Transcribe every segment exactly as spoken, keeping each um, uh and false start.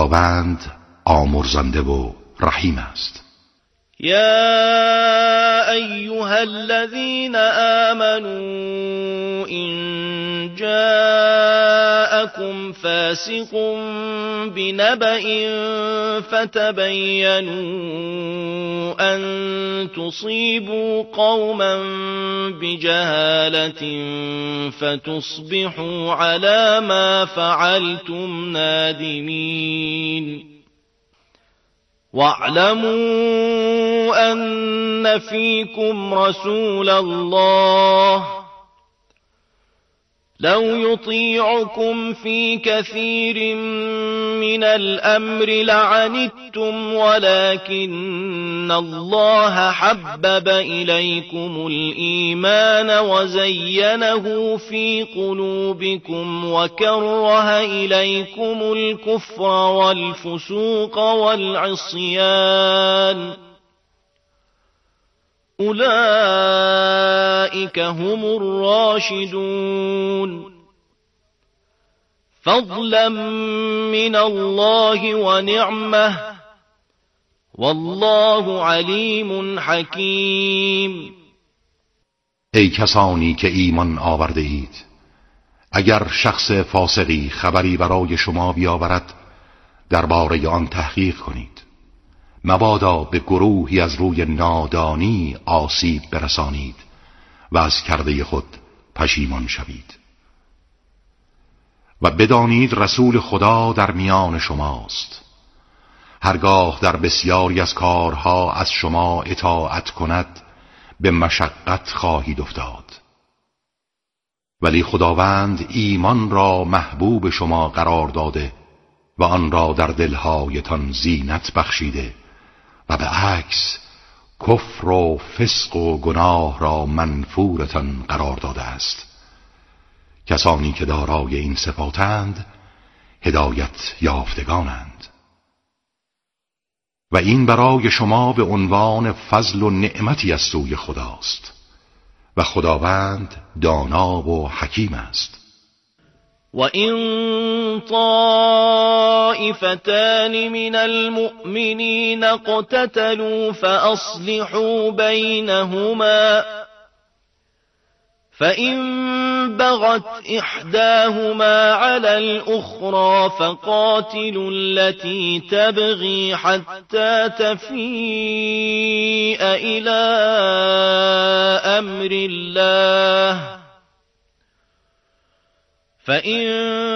خداوند آمرزنده و رحیم است. يا أيها الذين آمنوا إن جاءكم فاسق بنبأ فتبينوا أن تصيبوا قوما بجهالة فتصبحوا على ما فعلتم نادمين واعلموا أن فيكم رسول الله لو يطيعكم في كثير من الأمر لعنتم ولكن الله حبب إليكم الإيمان وزينه في قلوبكم وكره إليكم الكفر والفسوق والعصيان أولئك هم الراشدون فضلا من الله ونعمه والله علیم حکیم. ای کسانی که ایمان آورده اید، اگر شخص فاسقی خبری برای شما بیاورد درباره آن تحقیق کنید، مبادا به گروهی از روی نادانی آسیب برسانید و از کرده خود پشیمان شوید. و بدانید رسول خدا در میان شماست، هرگاه در بسیاری از کارها از شما اطاعت کند به مشقت خواهید افتاد، ولی خداوند ایمان را محبوب شما قرار داده و آن را در دلهایتان زینت بخشیده و به عکس کفر و فسق و گناه را منفورتان قرار داده است. کسانی که دارای این صفاتند هدایت یافتگانند. و این برای شما به عنوان فضل و نعمتی از سوی خداست و خداوند دانا و حکیم است. وَإِن طَائِفَتَانِ مِنَ الْمُؤْمِنِينَ اقْتَتَلُوا فَأَصْلِحُوا بَيْنَهُمَا فَإِن بَغَتْ إِحْدَاهُمَا عَلَى الْأُخْرَى فَقَاتِلُوا الَّتِي تَبْغِي حَتَّى تَفِيءَ إِلَى أَمْرِ اللَّهِ فَإِن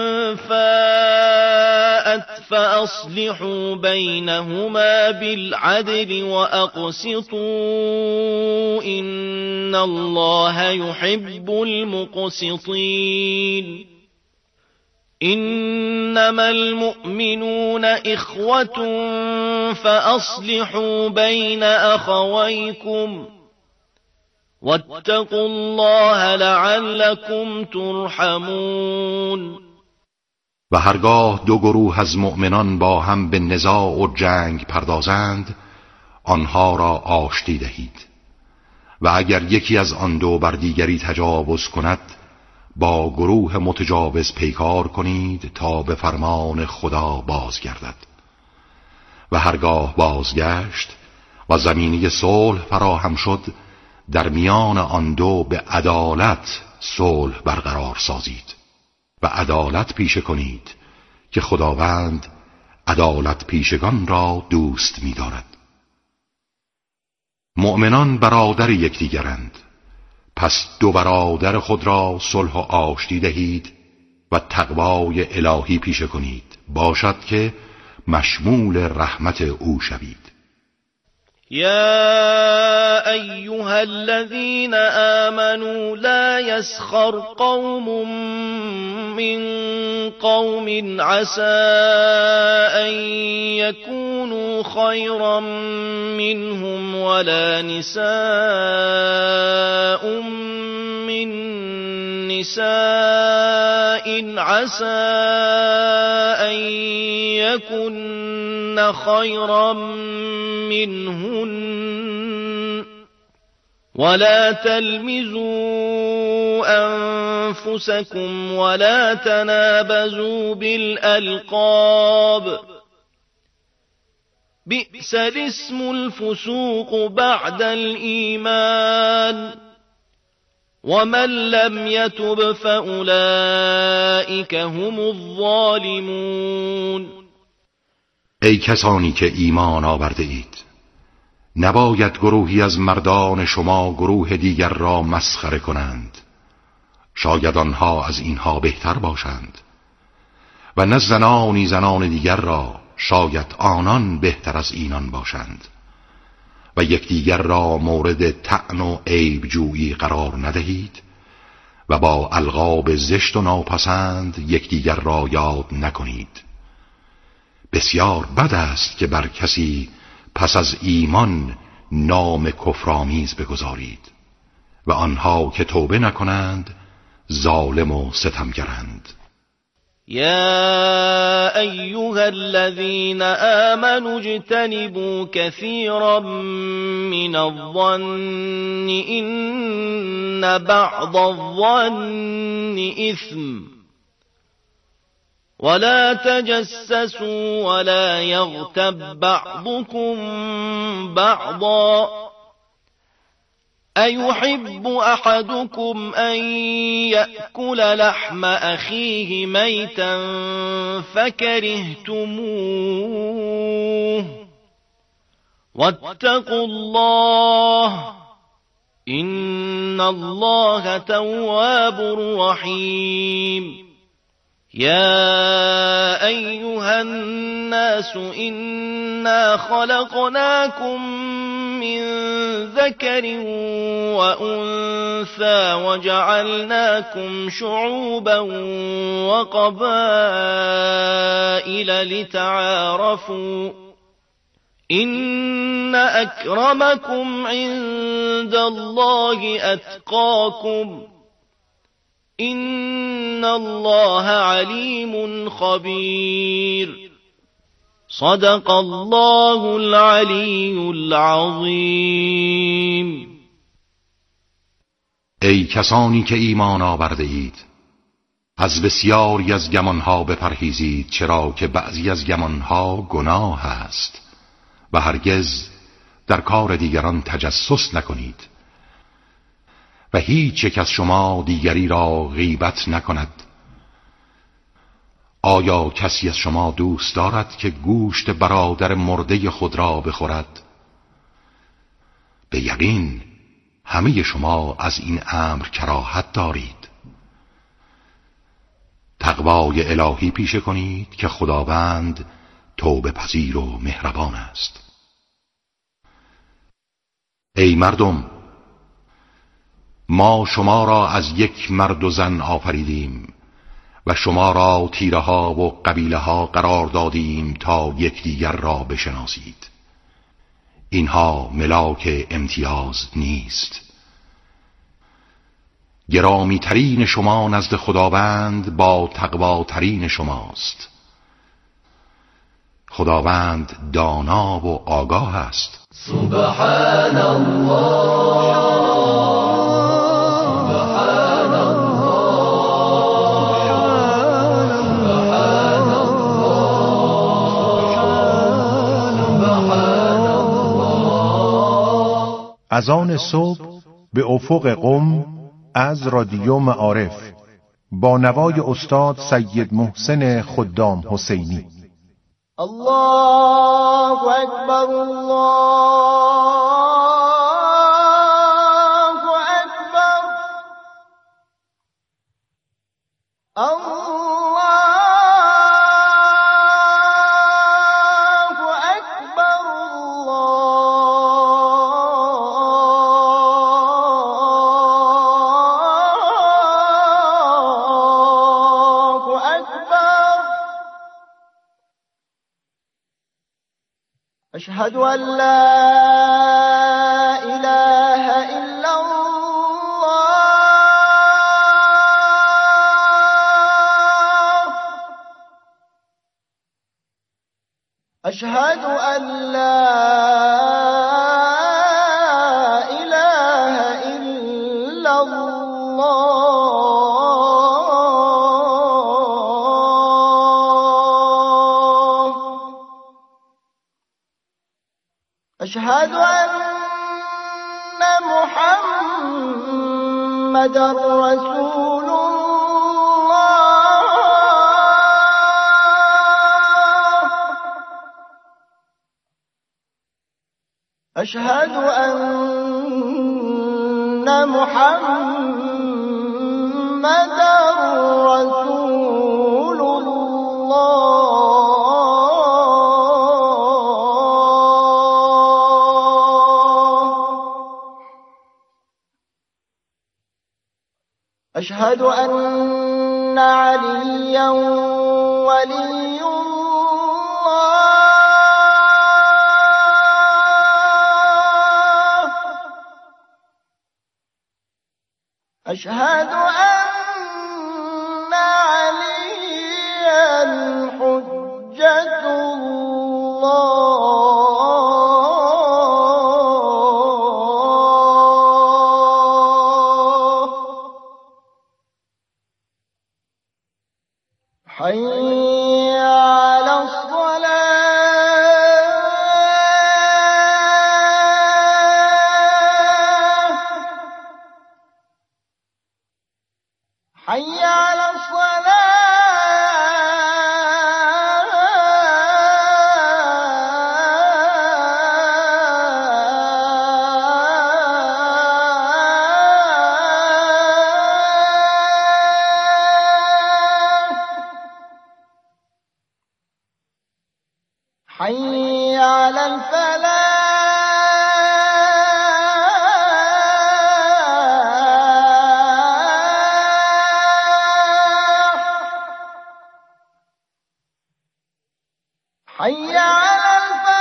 فَاءَتْ فَأَصْلِحُوا بَيْنَهُمَا بِالْعَدْلِ وَأَقْسِطُوا إِنَّ اللَّهَ يُحِبُّ الْمُقْسِطِينَ إِنَّمَا الْمُؤْمِنُونَ إِخْوَةٌ فَأَصْلِحُوا بَيْنَ أَخَوَيْكُمْ وَاتَّقُوا اللَّهَ لَعَلَّكُمْ تُرْحَمُونَ. و هرگاه دو گروه از مؤمنان با هم به نزاع و جنگ پردازند، آنها را آشتی دهید. و اگر یکی از آن دو بر دیگری تجاوز کند، با گروه متجاوز پیکار کنید تا به فرمان خدا بازگردد. و هرگاه بازگشت و زمینه صلح فراهم شد، در میان آن دو به عدالت صلح برقرار سازید و عدالت پیشه کنید که خداوند عدالت پیشگان را دوست می‌دارد. مؤمنان برادر یکدیگرند، پس دو برادر خود را صلح و آشتی دهید و تقوای الهی پیشه کنید، باشد که مشمول رحمت او شوید. يا أيها الذين آمنوا لا يسخر قوم من قوم عسى أن يكونوا خيرا منهم ولا نساء من نساء عسى أن يكن خيرا منهن ولا تلمزوا أنفسكم ولا تنابزوا بالألقاب بئس الاسم الفسوق بعد الإيمان ومن لم يتب فأولئك هم الظالمون. ای کسانی که ایمان آورده اید، نباید گروهی از مردان شما گروه دیگر را مسخره کنند، شاید آنها از اینها بهتر باشند، و نه زنانی زنان دیگر را، شاید آنان بهتر از اینان باشند، و یکدیگر را مورد طعن و عیب جویی قرار ندهید و با القاب زشت و ناپسند یکدیگر را یاد نکنید. بسیار بد است که بر کسی پس از ایمان نام کفرآمیز بگذارید و آنها که توبه نکنند ظالم و ستمگرند. يا أيها الذين آمنوا اجتنبوا كثيرا من الظن إن بعض الظن إثم ولا تجسسوا ولا يغتب بعضكم بعضا أيحب أحدكم أن يأكل لحم أخيه ميتا فكرهتموه واتقوا الله إن الله تواب رحيم. يا أيها الناس إنا خلقناكم من ذكر وأنثى وجعلناكم شعوبا وقبائل لتعارفوا إن أكرمكم عند الله أتقاكم إن الله عليم خبير. صدق الله العلی العظیم. ای کسانی که ایمان آورده اید، از بسیاری از گمانها بپرهیزید، چرا که بعضی از گمانها گناه است، و هرگز در کار دیگران تجسس نکنید و هیچ یک از شما دیگری را غیبت نکند. آیا کسی از شما دوست دارد که گوشت برادر مرده خود را بخورد؟ به یقین همه شما از این امر کراهت دارید. تقوای الهی پیشه کنید که خداوند توبه پذیر و مهربان است. ای مردم، ما شما را از یک مرد و زن آفریدیم و شما را تیره ها و قبیله ها قرار دادیم تا یکدیگر را بشناسید. اینها ملاک امتیاز نیست. گرامی ترین شما نزد خداوند با تقوا ترین شماست. خداوند دانا و آگاه است. سبحان الله از آن صبح به افق قم از رادیو معارف با نوای استاد سید محسن خدام حسینی. الله اکبر الله اکبر الله أشهد أن لا إله إلا الله أشهد أن لا إله إلا الله أشهد أن محمدًا رسول الله. أشهد أن محمدًا رسول الله. أشهد أن عليا ولي الله. أشهد أن عليا حجة الله. حي على الصلاة. حي على حي على الفلاح. حي على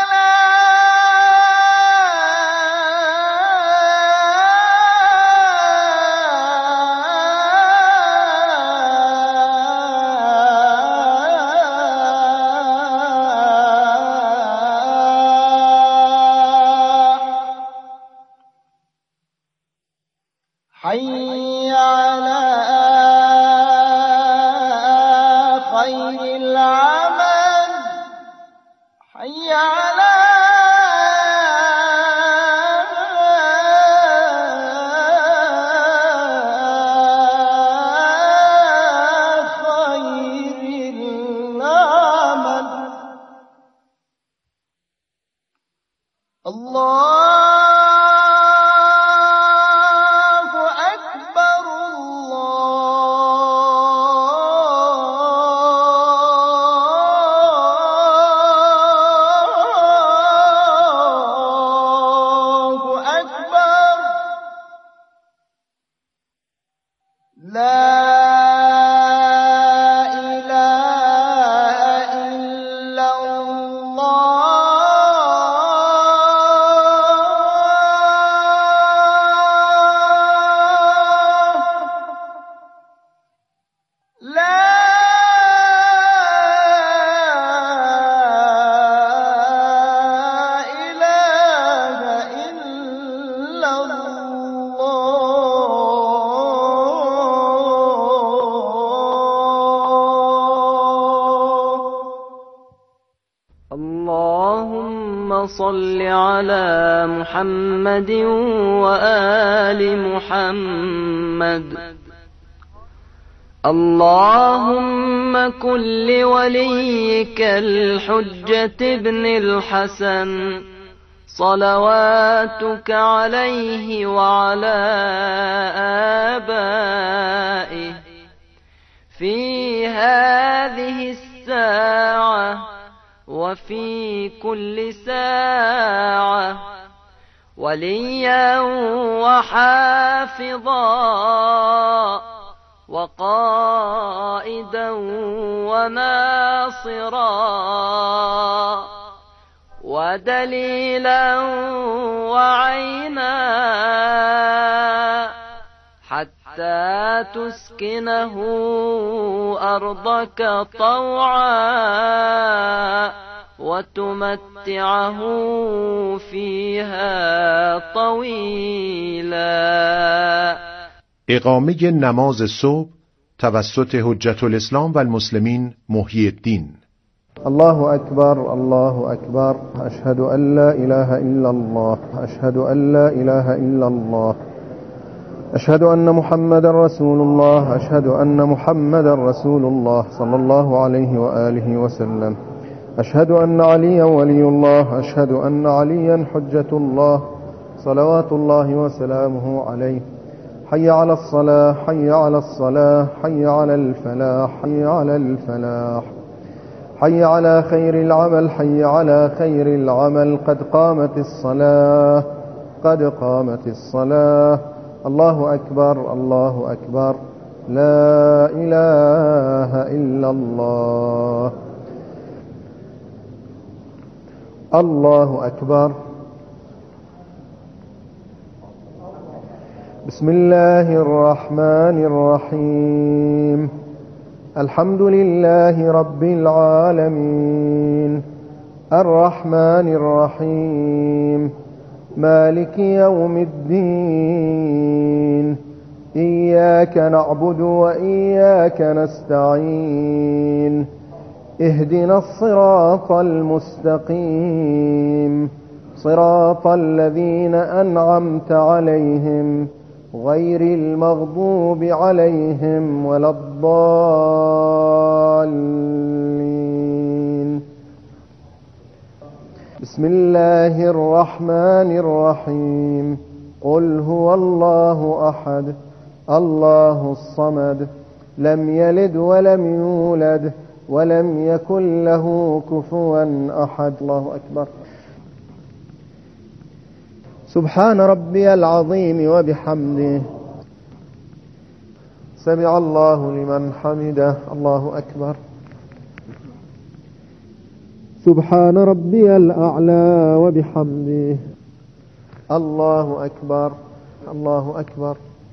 حي على خير العمل. حي على خير العمل. الله لا إله إلا الله. لا إله إلا اللهم صل على محمد وآل محمد. اللهم كن لوليك الحجة ابن الحسن صلواتك عليه وعلى آبائه في هذه الساعة وفي كل ساعة وليا وحافظا وقائدا وناصرا ودليلا وعينا حتى تسكنه أرضك طوعا وتمتعه فيها طويلا. اقامه نماز صبح توسط حجت الاسلام و المسلمین محی الدین. الله أكبر الله أكبر. أشهد أن لا إله إلا الله. أشهد أن لا إله إلا الله. أشهد أن محمدا رسول الله. أشهد أن محمدا رسول الله صلى الله عليه وآله وسلم. أشهد أن عليا ولي الله. أشهد أن عليا حجة الله صلوات الله وسلامه عليه. حي على الصلاة حي على الصلاة حي على الفلاح حي على الفلاح. حي على خير العمل حي على خير العمل. قد قامت الصلاة قد قامت الصلاة. الله أكبر الله أكبر. لا إله إلا الله. الله أكبر. بسم الله الرحمن الرحيم. الحمد لله رب العالمين الرحمن الرحيم مالك يوم الدين. إياك نعبد وإياك نستعين. اهدنا الصراط المستقيم صراط الذين أنعمت عليهم غير المغضوب عليهم ولا الضالين. بسم الله الرحمن الرحيم. قل هو الله أحد الله الصمد لم يلد ولم يولد ولم يكن له كفوا أحد. الله أكبر. سبحان ربي العظيم وبحمده. سمع الله لمن حمده. الله أكبر. سبحان ربي الأعلى وبحمده. الله أكبر الله أكبر.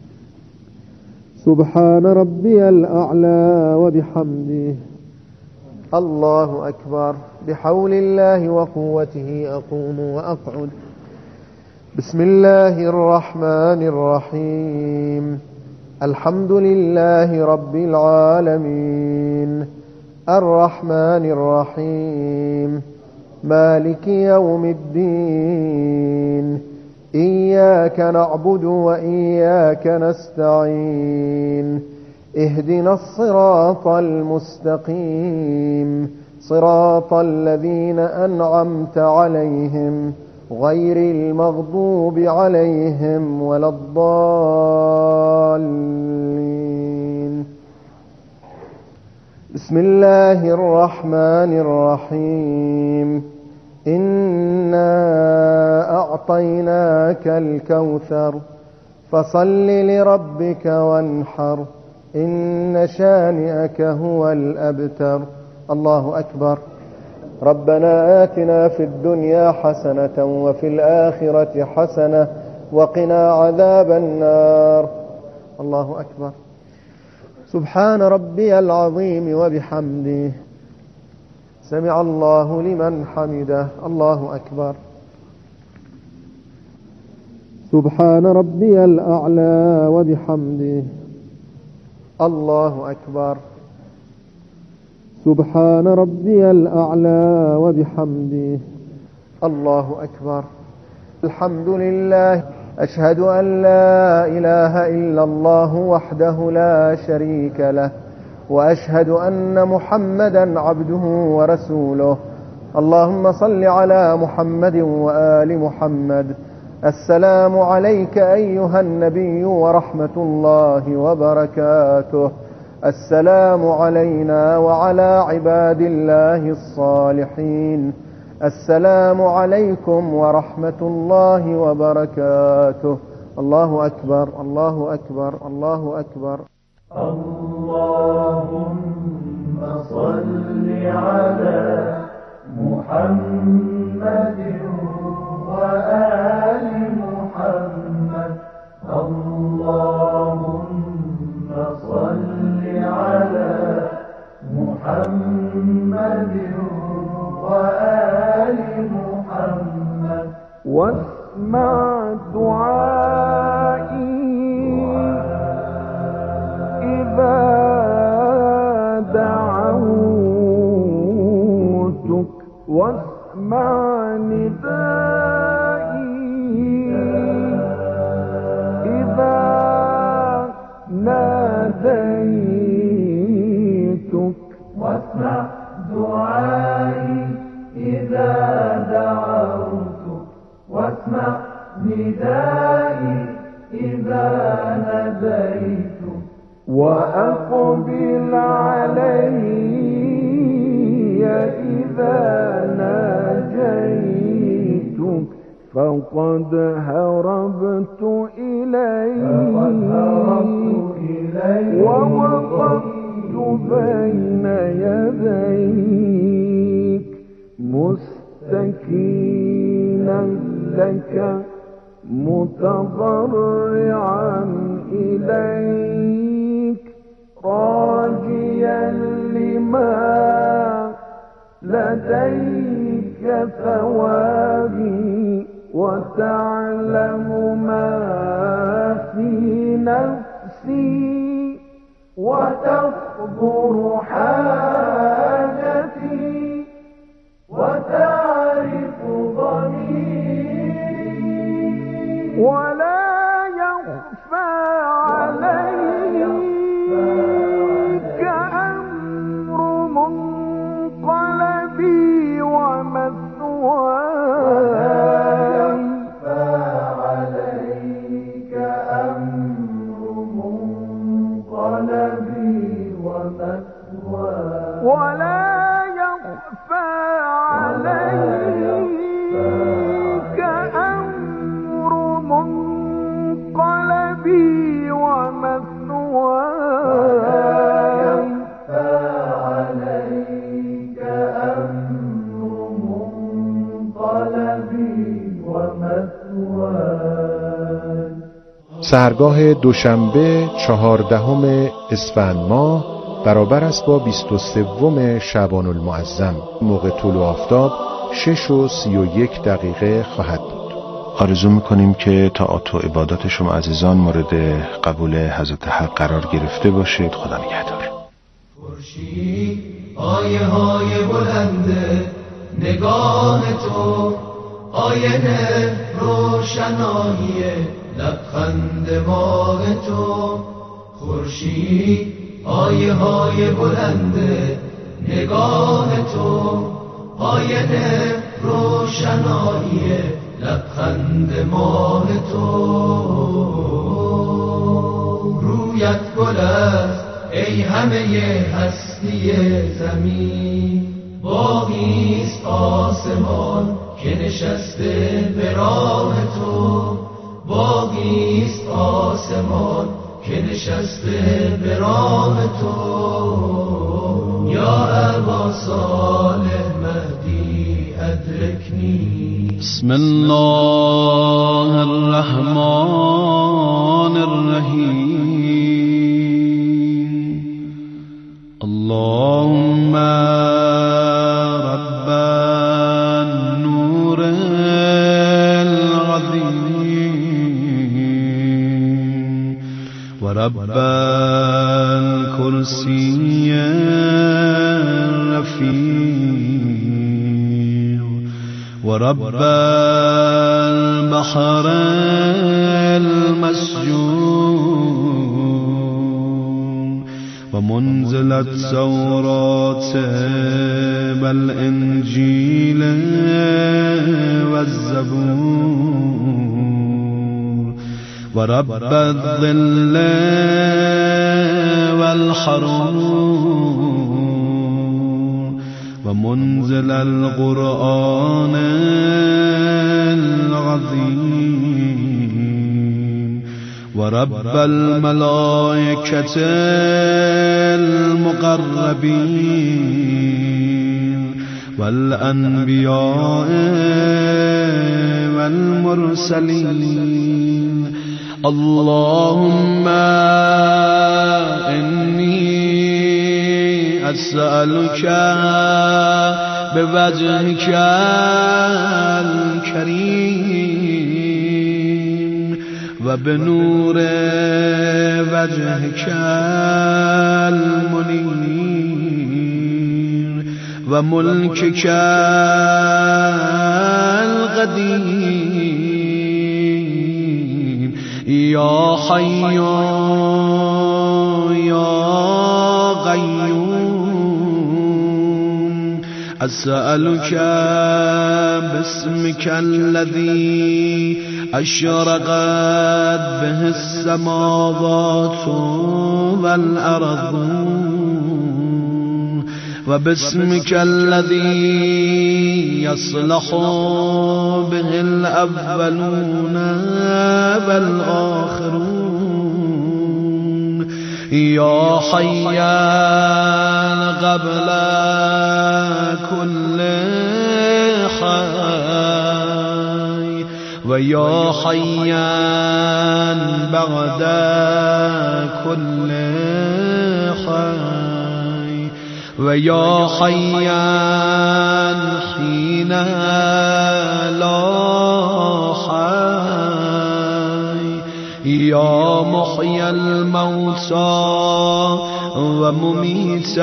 سبحان ربي الأعلى وبحمده. الله أكبر. بحول الله وقوته أقوم وأقعد. بسم الله الرحمن الرحيم. الحمد لله رب العالمين الرحمن الرحيم مالك يوم الدين. إياك نعبد وإياك نستعين. اهدنا الصراط المستقيم صراط الذين أنعمت عليهم غير المغضوب عليهم ولا الضالين. بسم الله الرحمن الرحيم. إنا أعطيناك الكوثر فصل لربك وانحر إن شانئك هو الأبتر. الله أكبر. ربنا آتنا في الدنيا حسنة وفي الآخرة حسنة وقنا عذاب النار. الله أكبر. سبحان ربي العظيم وبحمده. سمع الله لمن حمده. الله أكبر. سبحان ربي الأعلى وبحمده. الله أكبر. سبحان ربي الأعلى وبحمده. الله أكبر. الحمد لله. أشهد أن لا إله إلا الله وحده لا شريك له وأشهد أن محمدا عبده ورسوله. اللهم صل على محمد وآل محمد. السلام عليك أيها النبي ورحمة الله وبركاته. السلام علينا وعلى عباد الله الصالحين. السلام عليكم ورحمة الله وبركاته. الله أكبر الله أكبر الله أكبر. اللهم صل على محمد وآل محمد. اللهم صل على محمد وآل محمد. واسمع دعائي إذا دعوني واسمع ندائي إذا ناديتك واسمع دعائي إذا دعوتك واسمع ندائي إذا ناديتك وأقبل علي إذا ناجيتك فقد هربت إليك ووقفت بين يديك مستكينا لك متضرعا إليك راجيا لما لديك ثوابي وتعلم ما في نفسي وتحضر حاجتي وتعرف ضميري ولا يخفى عليك أمر منقلبي ومثواي عليك أمر منقلبي ومثواي ولا يخفى عليك أمر منقلبي ومثواي عليك أمر منقلبي ومثواي. سحرگاه دوشنبه چهاردهم اسفند ماه برابر است با بیست و سوم شعبان المعظم. موقع طلوع آفتاب شش و سی و یک دقیقه خواهد بود. آرزو میکنیم که طاعات و عبادات شما عزیزان مورد قبول حضرت حق قرار گرفته باشید. خدا نگهدار. خورشید آیه های بلنده نگاه تو آینه روشنایی لبخند ماه تو خورشید آیه های بلنده نگاه تو آینه روشنایی لبخند ماه تو رویت گل است ای همه هستی زمین باغیست آسمان که نشسته به راه تو باغیست آسمان که نشسته به راه تو یا ابا صالح مهدی ادرکنی. بسم الله الرحمن الرحیم. اللهم رب النور العظیم و رب الکرسی الرفیع و رب البحر المسجون و منزل التوراة والانجیل والزبور و رب الظل والحرور و منزل القرآن العظیم و رب الملائکة المقربین والانبیاء والمرسلین. اللهم انی اسألك بوجهك الكريم وبنور وجهك المنير وملكك القديم يا حي يا قيوم أسألك باسمك الذي أشرقت به السماوات والأرض وباسمك الذي يصلح به الأولون والآخرون يا حيا قبل كل حي ويا حيا بعد كل حي ويا حيا حين لا حي يا محيي الموتى ومميت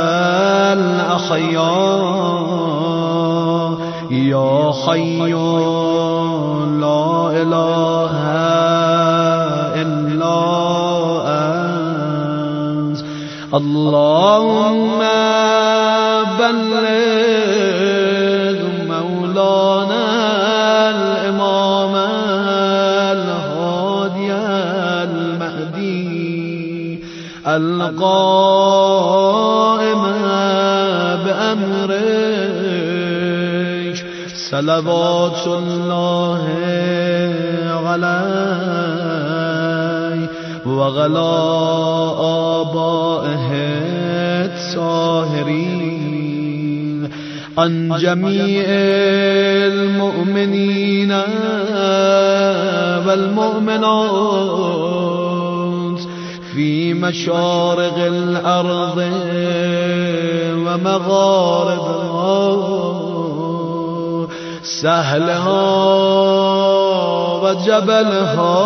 الأحياء يا حي لا إله إلا أنت اللهم بلغ مولانا الإمام الهادي المهدي القائم بأمرك صلوات الله عليه وعلى آبائه الطاهرين عن جميع المؤمنين والمؤمنات في مشارق الأرض ومغاربها سهلها وجبلها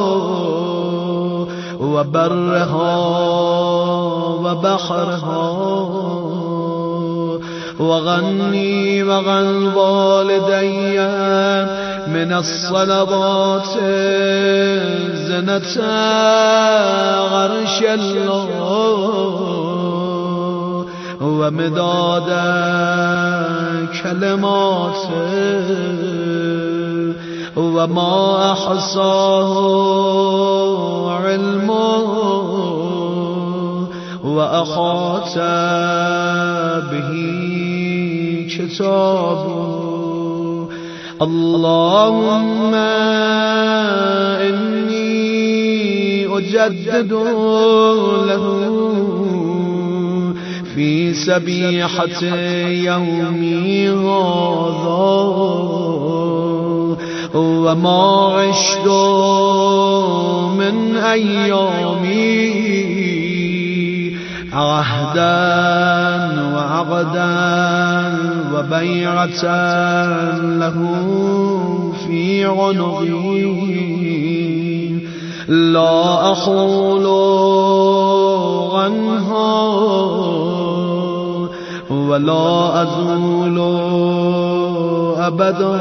وبرها وبحرها وغني وغن والدي من الصلوات زنة عرش الله ومداد كلماته وما أحصاه علمه وأحاط به كتابه اللهم إني أجدد له في سبيحة يومي هذا وما عشت من أيامي عهدا وعقدا وبيعة له في عنقي لا أحول عنها ولا أزول أبدا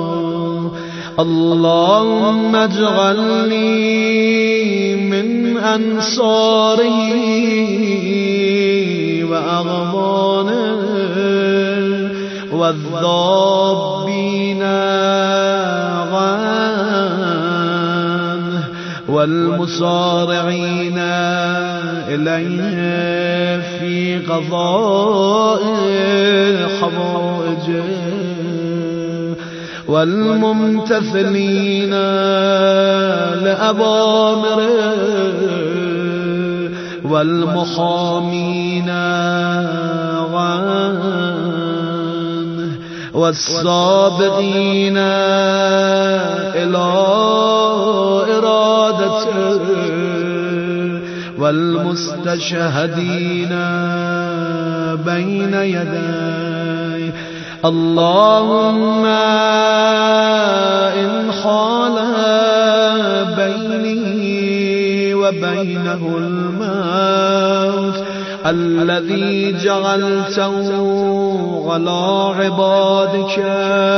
اللهم اجعلني من أنصاره وأغضانه والذابين عنه والمصارعين إليه في قضاء حوائجه والممتثلين لأوامره والمحامين عنه والسابقين إلى إرادته والمستشهدين بين يديه اللهم إن حال بيني وبينه الموت الذي جعلته على عبادك